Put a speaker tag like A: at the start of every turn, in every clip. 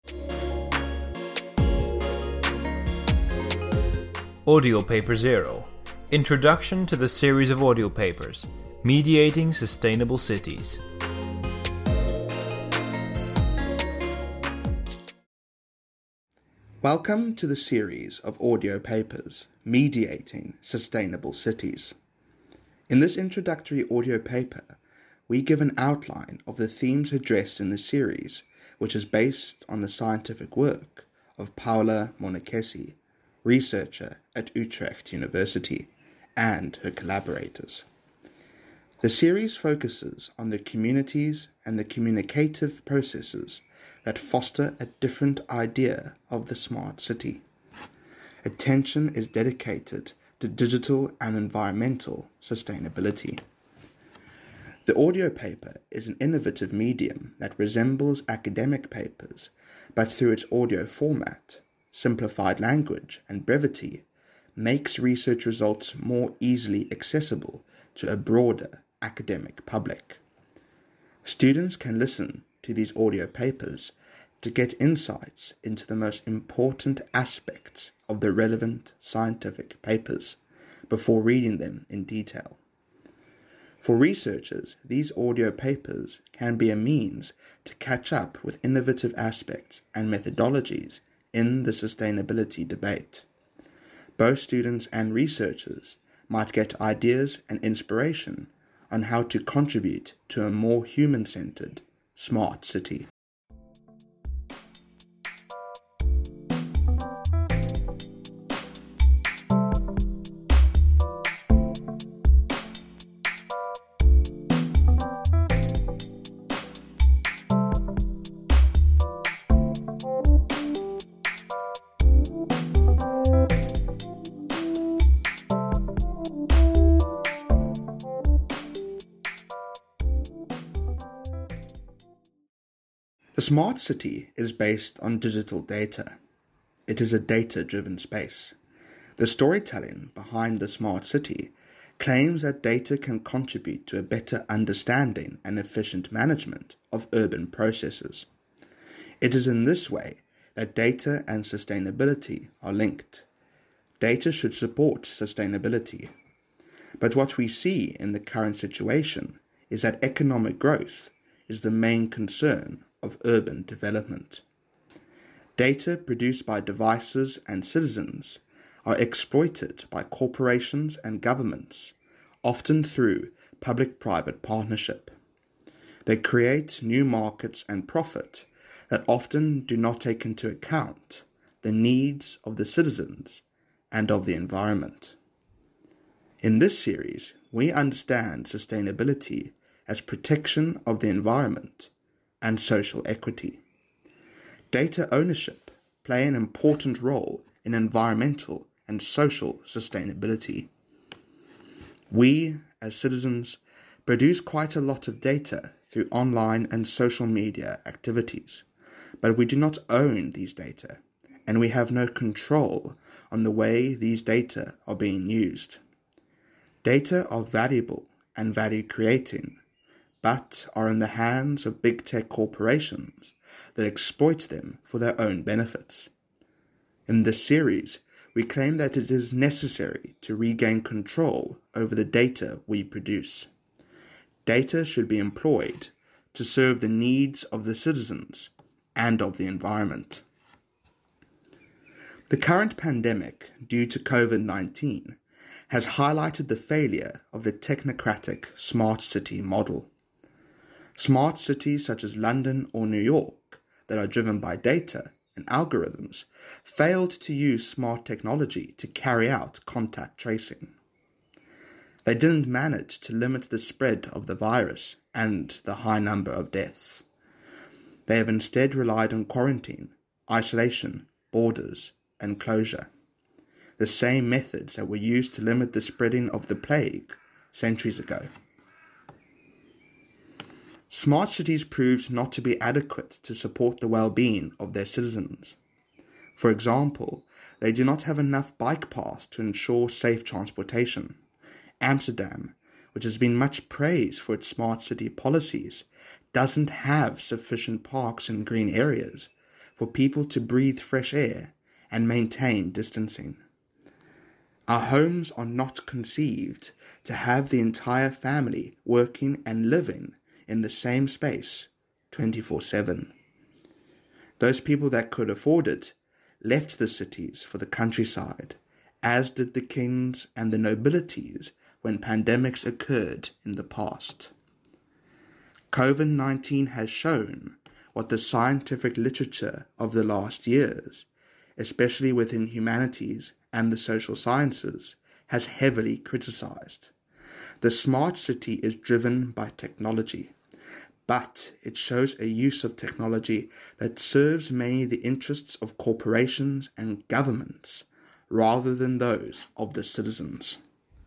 A: Audio Paper Zero. Introduction to the series of audio papers, Mediating Sustainable Cities.
B: Welcome to the series of audio papers, Mediating Sustainable Cities. In this introductory audio paper, we give an outline of the themes addressed in the series, which is based on the scientific work of Paula Monekesi, researcher at Utrecht University, and her collaborators. The series focuses on the communities and the communicative processes that foster a different idea of the smart city. Attention is dedicated to digital and environmental sustainability. The audio paper is an innovative medium that resembles academic papers, but through its audio format, simplified language, and brevity, makes research results more easily accessible to a broader academic public. Students can listen to these audio papers to get insights into the most important aspects of the relevant scientific papers before reading them in detail. For researchers, these audio papers can be a means to catch up with innovative aspects and methodologies in the sustainability debate. Both students and researchers might get ideas and inspiration on how to contribute to a more human-centered, smart city. The smart city is based on digital data. It is a data-driven space. The storytelling behind the smart city claims that data can contribute to a better understanding and efficient management of urban processes. It is in this way that data and sustainability are linked. Data should support sustainability. But what we see in the current situation is that economic growth is the main concern of urban development. Data produced by devices and citizens are exploited by corporations and governments, often through public-private partnership. They create new markets and profit that often do not take into account the needs of the citizens and of the environment. In this series, we understand sustainability as protection of the environment and social equity. Data ownership play an important role in environmental and social sustainability. We, as citizens, produce quite a lot of data through online and social media activities, but we do not own these data, and we have no control on the way these data are being used. Data are valuable and value-creating, but are in the hands of big tech corporations that exploit them for their own benefits. In this series, we claim that it is necessary to regain control over the data we produce. Data should be employed to serve the needs of the citizens and of the environment. The current pandemic due to COVID-19 has highlighted the failure of the technocratic smart city model. Smart cities such as London or New York that are driven by data and algorithms failed to use smart technology to carry out contact tracing. They didn't manage to limit the spread of the virus and the high number of deaths. They have instead relied on quarantine, isolation, borders, and closure, the same methods that were used to limit the spreading of the plague centuries ago. Smart cities proved not to be adequate to support the well-being of their citizens. For example, they do not have enough bike paths to ensure safe transportation. Amsterdam, which has been much praised for its smart city policies, doesn't have sufficient parks and green areas for people to breathe fresh air and maintain distancing. Our homes are not conceived to have the entire family working and living in the same space 24/7. Those people that could afford it left the cities for the countryside, as did the kings and the nobilities when pandemics occurred in the past. COVID-19 has shown what the scientific literature of the last years, especially within humanities and the social sciences, has heavily criticized. The smart city is driven by technology, but it shows a use of technology that serves mainly the interests of corporations and governments rather than those of the citizens.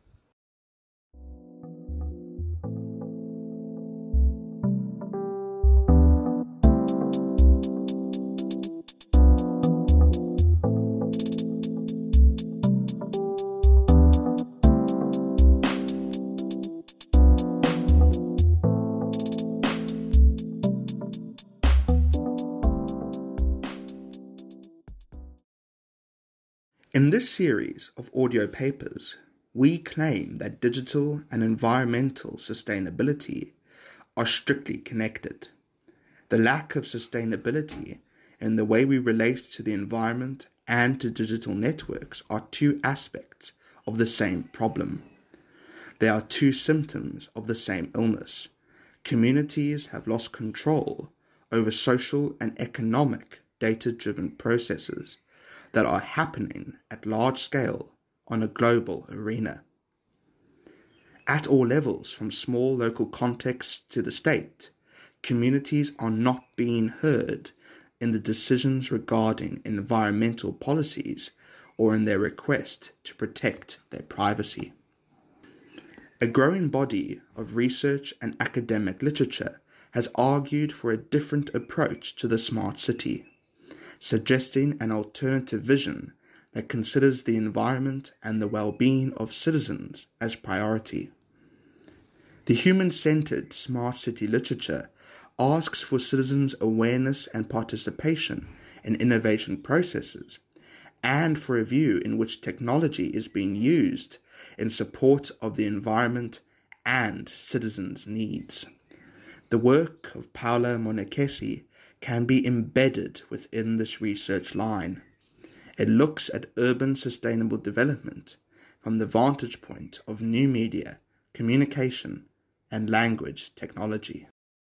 B: In this series of audio papers, we claim that digital and environmental sustainability are strictly connected. The lack of sustainability in the way we relate to the environment and to digital networks are two aspects of the same problem. They are two symptoms of the same illness. Communities have lost control over social and economic data-driven processes that are happening at large scale on a global arena. At all levels, from small local contexts to the state, communities are not being heard in the decisions regarding environmental policies or in their request to protect their privacy. A growing body of research and academic literature has argued for a different approach to the smart city, suggesting an alternative vision that considers the environment and the well-being of citizens as priority. The human-centered smart city literature asks for citizens' awareness and participation in innovation processes, and for a view in which technology is being used in support of the environment and citizens' needs. The work of Paola Monegassi can be embedded within this research line. It looks at urban sustainable development from the vantage point of new media, communication, and language technology.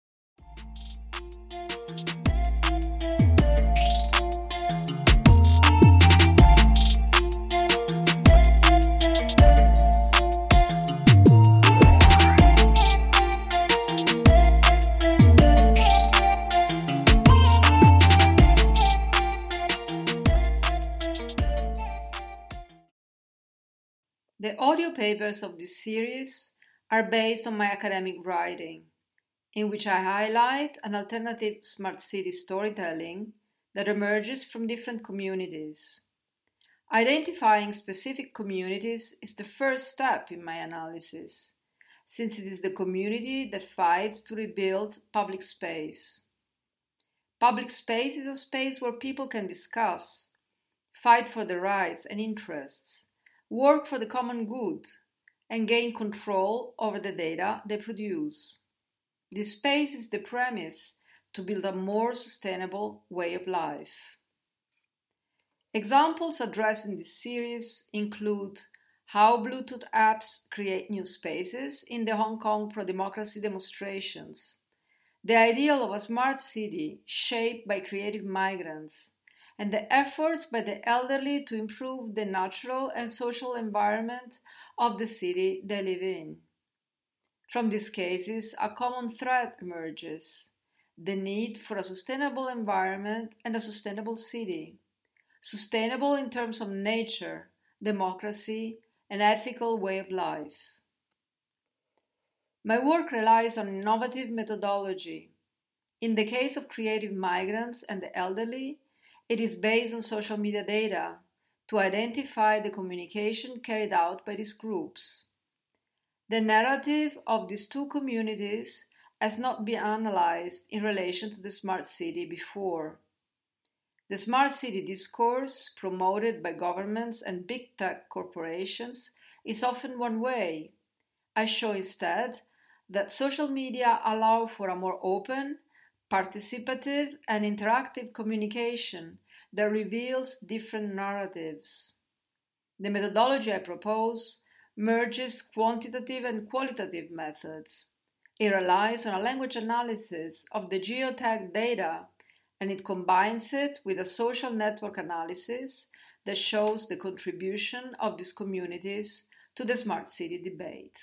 C: The audio papers of this series are based on my academic writing, in which I highlight an alternative smart city storytelling that emerges from different communities. Identifying specific communities is the first step in my analysis, since it is the community that fights to rebuild public space. Public space is a space where people can discuss, fight for their rights and interests, work for the common good, and gain control over the data they produce. This space is the premise to build a more sustainable way of life. Examples addressed in this series include how Bluetooth apps create new spaces in the Hong Kong pro-democracy demonstrations, the ideal of a smart city shaped by creative migrants, and the efforts by the elderly to improve the natural and social environment of the city they live in. From these cases, a common thread emerges: the need for a sustainable environment and a sustainable city. Sustainable in terms of nature, democracy, and ethical way of life. My work relies on innovative methodology. In the case of creative migrants and the elderly, it is based on social media data to identify the communication carried out by these groups. The narrative of these two communities has not been analyzed in relation to the smart city before. The smart city discourse, promoted by governments and big tech corporations, is often one way. I show instead that social media allow for a more open, participative, and interactive communication that reveals different narratives. The methodology I propose merges quantitative and qualitative methods. It relies on a language analysis of the geotag data, and it combines it with a social network analysis that shows the contribution of these communities to the smart city debate.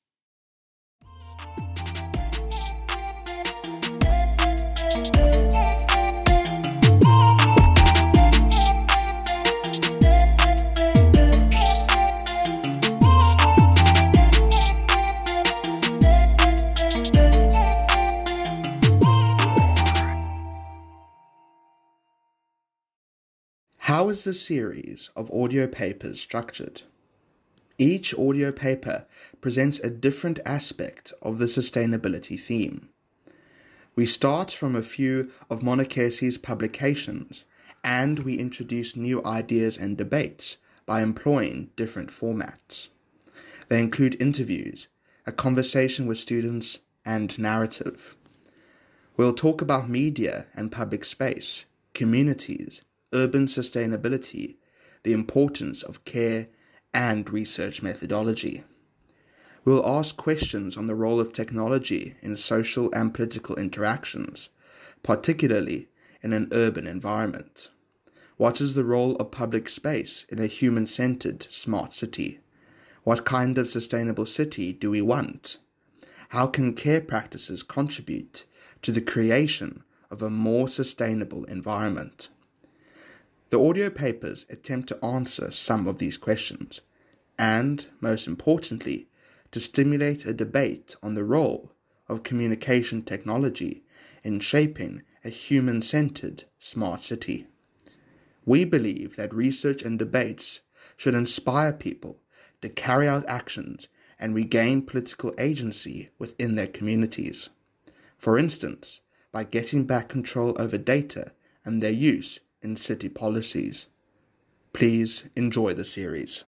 B: How is the series of audio papers structured? Each audio paper presents a different aspect of the sustainability theme. We start from a few of Monachesi's publications, and we introduce new ideas and debates by employing different formats. They include interviews, a conversation with students, and narrative. We'll talk about media and public space, communities, urban sustainability, the importance of care, and research methodology. We'll ask questions on the role of technology in social and political interactions, particularly in an urban environment. What is the role of public space in a human-centered smart city? What kind of sustainable city do we want? How can care practices contribute to the creation of a more sustainable environment? The audio papers attempt to answer some of these questions, and, most importantly, to stimulate a debate on the role of communication technology in shaping a human-centered smart city. We believe that research and debates should inspire people to carry out actions and regain political agency within their communities. For instance, by getting back control over data and their use in city policies. Please enjoy the series.